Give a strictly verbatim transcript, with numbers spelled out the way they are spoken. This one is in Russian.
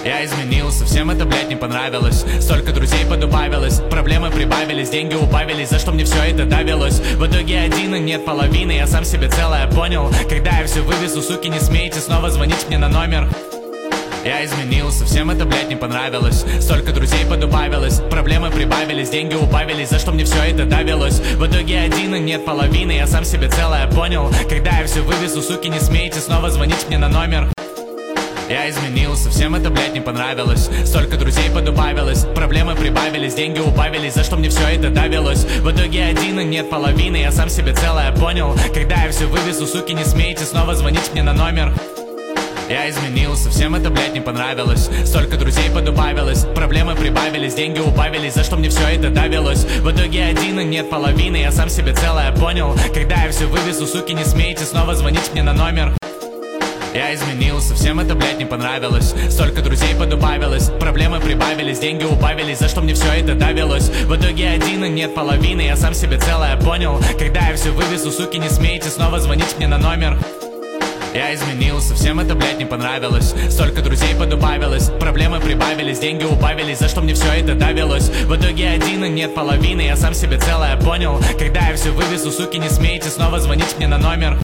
Я изменился, всем это, блядь, не понравилось. Столько друзей подубавилось, проблемы прибавились, деньги убавились, за что мне все это довелось. В итоге один и нет половины, я сам себе целое понял. Когда я все вывезу, суки, не смейте снова звонить мне на номер. Я изменился, всем это, блядь, не понравилось. Столько друзей подубавилось, проблемы прибавились, деньги убавились, за что мне все это довелось. В итоге один и нет половины, я сам себе целое понял. Когда я все вывезу, суки, не смейте снова звонить мне на номер. Я изменился, всем это, блядь, не понравилось. Столько друзей подубавилось, проблемы прибавились, деньги убавились, за что мне все это довелось. В итоге один и нет половины, я сам себе целое понял. Когда я все вывезу, суки, не смейте снова звонить мне на номер. Я изменился, всем это, блядь, не понравилось. Столько друзей подубавилось, проблемы прибавились, деньги убавились, за что мне все это довелось. В итоге один и нет половины, я сам себе целое понял. Когда я все вывезу, суки, не смейте снова звонить мне на номер. Я изменился, всем это, блядь, не понравилось. Столько друзей подубавилось, проблемы прибавились, деньги убавились, за что мне все это довелось. В итоге один и нет половины, я сам себе целое понял. Когда я все вывезу, суки, не смейте снова звонить мне на номер. Я изменился, всем это, блядь, не понравилось. Столько друзей подубавилось, проблемы прибавились, деньги убавились, за что мне все это довелось. В итоге один и нет половины, я сам себе целое понял. Когда я все вывезу, суки, не смейте снова звонить мне на номер.